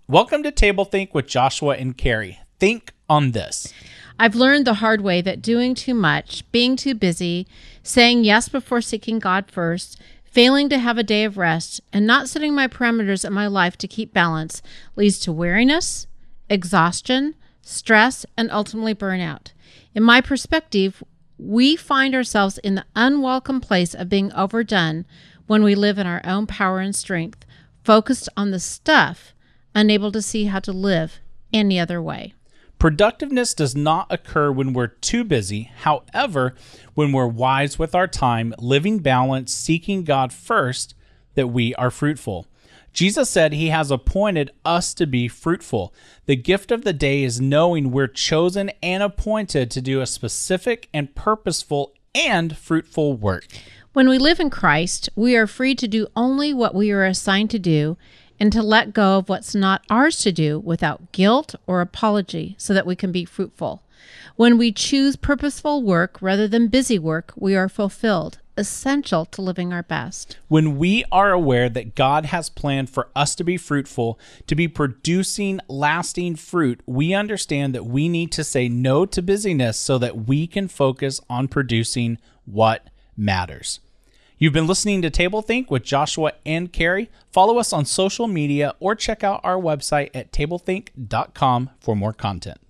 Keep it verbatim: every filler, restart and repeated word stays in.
Welcome to Table Think with Joshua and Carrie. Think on this. I've learned the hard way that doing too much, being too busy, saying yes before seeking God first, failing to have a day of rest, and not setting my parameters in my life to keep balance leads to weariness, exhaustion, stress, and ultimately burnout. In my perspective, we find ourselves in the unwelcome place of being overdone when we live in our own power and strength, focused on the stuff, unable to see how to live any other way. Productiveness does not occur when we're too busy. However, when we're wise with our time, living balance, seeking God first, that we are fruitful. Jesus said he has appointed us to be fruitful. The gift of the day is knowing we're chosen and appointed to do a specific and purposeful and fruitful work. When we live in Christ, we are free to do only what we are assigned to do and to let go of what's not ours to do without guilt or apology so that we can be fruitful. When we choose purposeful work rather than busy work, we are fulfilled, essential to living our best. When we are aware that God has planned for us to be fruitful, to be producing lasting fruit, we understand that we need to say no to busyness so that we can focus on producing what matters. You've been listening to Table Think with Joshua and Carrie. Follow us on social media or check out our website at table think dot com for more content.